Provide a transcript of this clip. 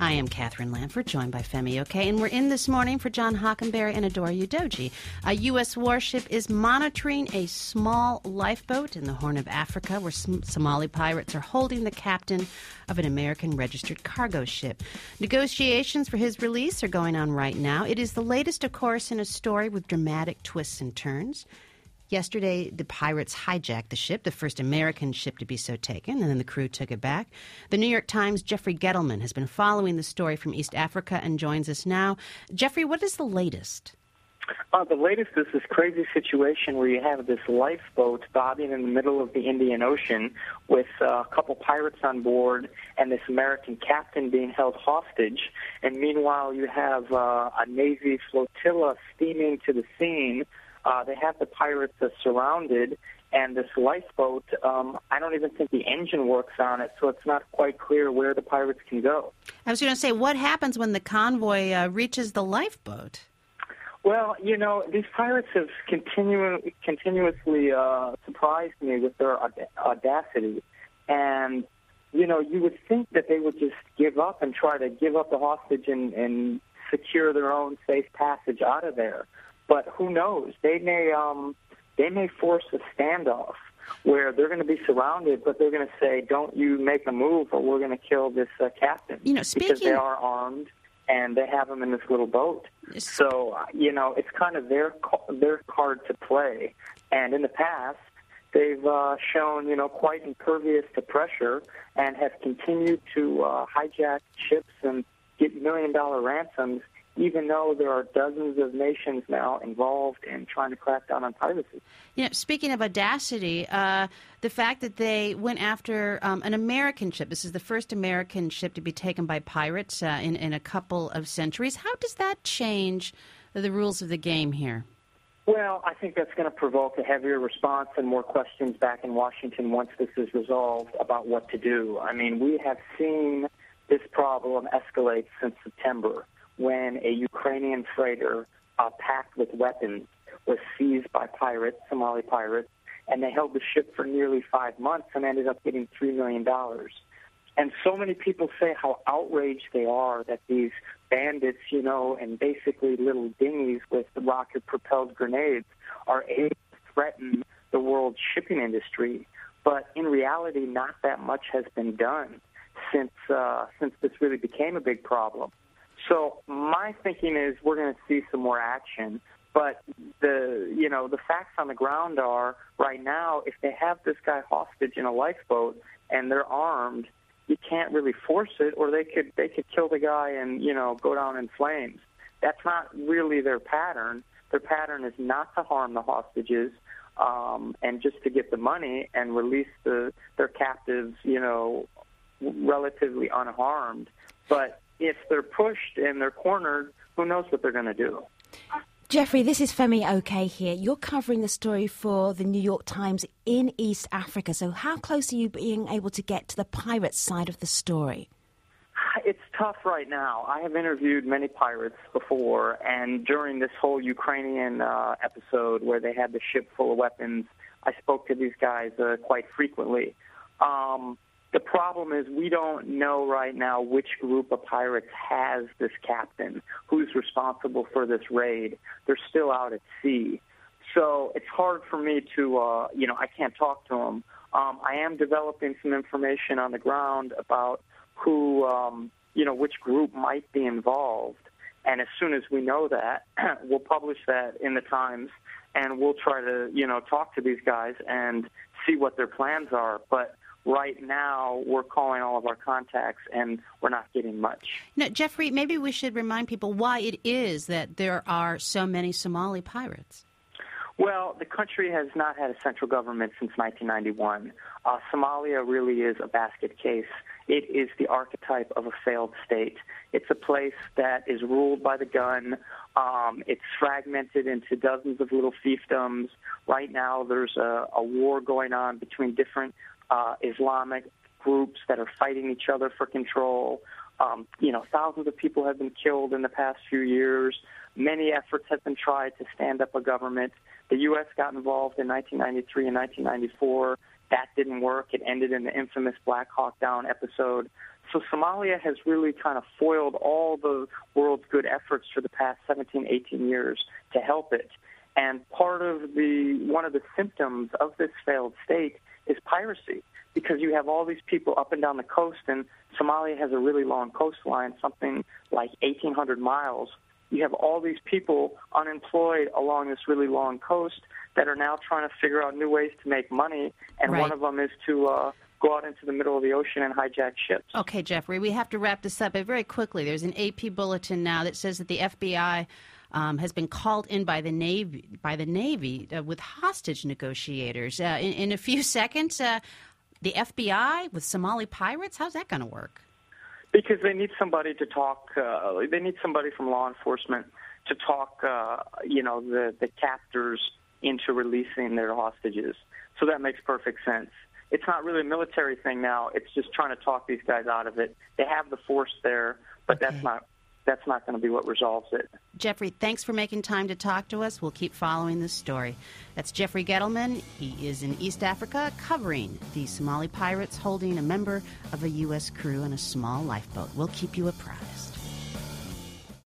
I am Catherine Lanford, joined by Femi Oke, and we're in this morning for John Hockenberry and Adora Udoji. A U.S. warship is monitoring a small lifeboat in the Horn of Africa where Somali pirates are holding the captain of an American-registered cargo ship. Negotiations for his release are going on right now. It is the latest, of course, in a story with dramatic twists and turns. Yesterday, the pirates hijacked the ship, the first American ship to be so taken, and then the crew took it back. The New York Times' Jeffrey Gettleman has been following the story from East Africa and joins us now. Jeffrey, what is the latest? The latest is this crazy situation where you have this lifeboat bobbing in the middle of the Indian Ocean with a couple pirates on board and this American captain being held hostage. And meanwhile, you have a Navy flotilla steaming to the scene. They have the pirates surrounded, and this lifeboat, I don't even think the engine works on it, so it's not quite clear where the pirates can go. I was going to say, what happens when the convoy reaches the lifeboat? Well, you know, these pirates have continuously surprised me with their audacity. And, you know, you would think that they would just give up and try to give up the hostage and secure their own safe passage out of there. But who knows? They may force a standoff where they're going to be surrounded, but they're going to say, "Don't you make a move, or we're going to kill this captain." You know, because they are armed and they have him in this little boat. So you know, it's kind of their card to play. And in the past, they've shown quite impervious to pressure and have continued to hijack ships and get $1 million ransoms, even though there are dozens of nations now involved in trying to crack down on piracy. You know, speaking of audacity, the fact that they went after an American ship, this is the first American ship to be taken by pirates in a couple of centuries. How does that change the rules of the game here? Well, I think that's going to provoke a heavier response and more questions back in Washington once this is resolved about what to do. I mean, we have seen this problem escalate since September, when a Ukrainian freighter packed with weapons was seized by pirates, Somali pirates, and they held the ship for nearly 5 months and ended up getting $3 million. And so many people say how outraged they are that these bandits, and basically little dinghies with rocket-propelled grenades are able to threaten the world shipping industry. But in reality, not that much has been done since this really became a big problem. So my thinking is we're going to see some more action, but the facts on the ground are right now, if they have this guy hostage in a lifeboat and they're armed, you can't really force it, or they could kill the guy and go down in flames. That's not really their pattern. Their pattern is not to harm the hostages and just to get the money and release their captives, relatively unharmed. But if they're pushed and they're cornered, who knows what they're going to do. Jeffrey, this is Femi Oke here. You're covering the story for the New York Times in East Africa. So how close are you being able to get to the pirate side of the story? It's tough right now. I have interviewed many pirates before, and during this whole Ukrainian episode where they had the ship full of weapons, I spoke to these guys quite frequently. The problem is we don't know right now which group of pirates has this captain, who's responsible for this raid. They're still out at sea. So it's hard for me to, I can't talk to them. I am developing some information on the ground about who, which group might be involved. And as soon as we know that, we'll publish that in the Times, and we'll try to, talk to these guys and see what their plans are. But right now, we're calling all of our contacts, and we're not getting much. Now, Jeffrey, maybe we should remind people why it is that there are so many Somali pirates. Well, the country has not had a central government since 1991. Somalia really is a basket case. It is the archetype of a failed state. It's a place that is ruled by the gun. It's fragmented into dozens of little fiefdoms. Right now, there's a war going on between different Islamic groups that are fighting each other for control. Thousands of people have been killed in the past few years. Many efforts have been tried to stand up a government. The U.S. got involved in 1993 and 1994. That didn't work. It ended in the infamous Black Hawk Down episode. So Somalia has really kind of foiled all the world's good efforts for the past 17, 18 years to help it. And one of the symptoms of this failed state is piracy, because you have all these people up and down the coast, and Somalia has a really long coastline, something like 1,800 miles. You have all these people unemployed along this really long coast that are now trying to figure out new ways to make money, and Right. one of them is to go out into the middle of the ocean and hijack ships. Okay, Jeffrey, we have to wrap this up, but very quickly. There's an AP bulletin now that says that the FBI has been called in by the Navy with hostage negotiators. In a few seconds, the FBI with Somali pirates? How's that going to work? Because they need somebody to talk. They need somebody from law enforcement to talk. The captors into releasing their hostages. So that makes perfect sense. It's not really a military thing now. It's just trying to talk these guys out of it. They have the force there, but Okay. that's not going to be what resolves it. Jeffrey, thanks for making time to talk to us. We'll keep following this story. That's Jeffrey Gettleman. He is in East Africa covering the Somali pirates holding a member of a U.S. crew in a small lifeboat. We'll keep you apprised.